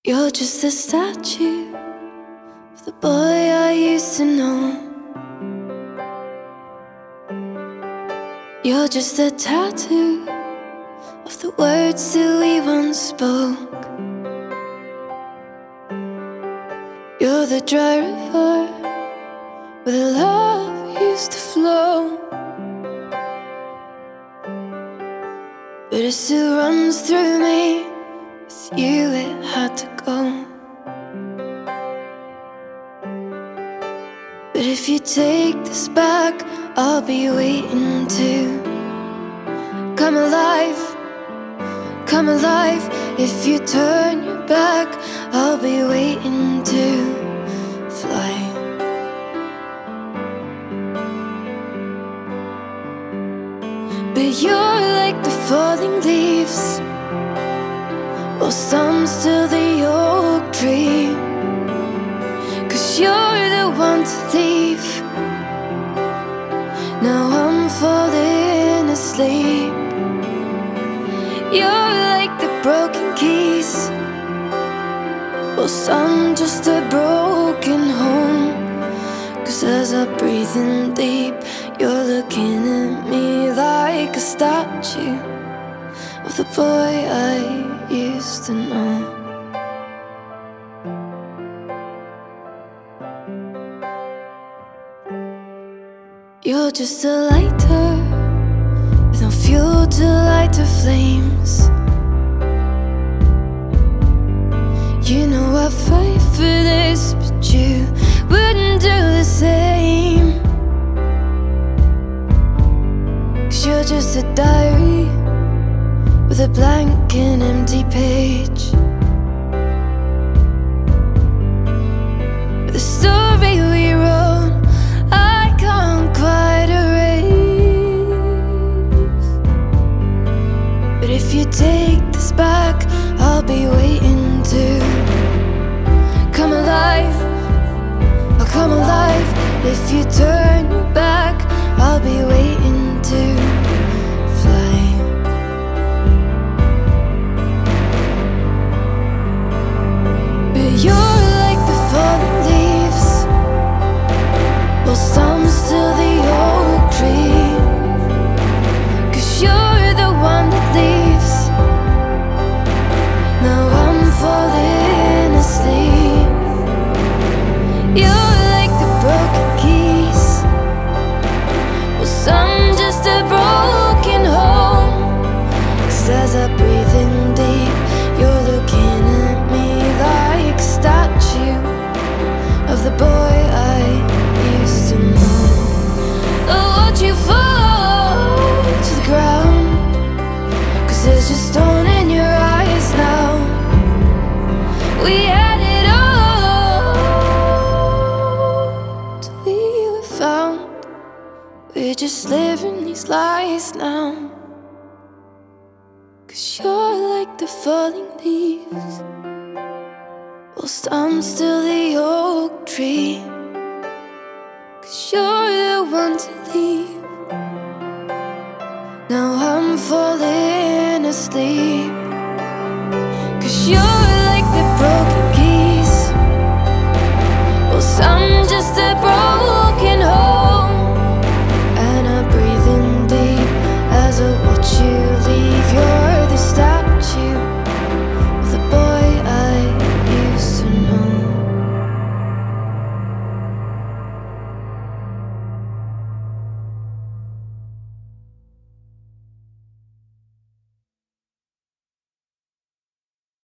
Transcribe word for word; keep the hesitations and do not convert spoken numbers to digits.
You're just a statue of the boy I used to know. You're just a tattoo of the words that we once spoke. You're the dry river where the love used to flow, but it still runs through me. With you it had to go. But if you take this back, I'll be waiting to come alive, come alive. If you turn your back, I'll be waiting to fly. But you're like the falling leaves, whilst I'm still the oak tree. Cause you're the one to leave. Now I'm falling asleep. You're like the broken keys, whilst I'm just a broken home. Cause as I breathe in deep, you're looking at me like a statue of the boy I used to know. You're just a lighter with no fuel to light the flames. You know I fight for this, but you wouldn't do the same. Cause you're just a diary with a blank and empty page. The story we wrote, I can't quite erase. But if you take this back, I'll be waiting to come alive, I'll come alive. If you turn your back, I'll be waiting to fly. But you're like the falling leaves, whilst I'm still the oak tree. Cause you're the one that leaves. Now I'm falling asleep. You're like the broken keys, whilst I'm just a broken home. Cause as I breathe in deep, you're looking at me like a statue of the boy I used to know. Oh, watch you fall to the ground, cause there's just stone in your eyes now. We had it all till we were found. We're just living these lies now. Cause you're like the falling leaves, whilst I'm still the oak tree.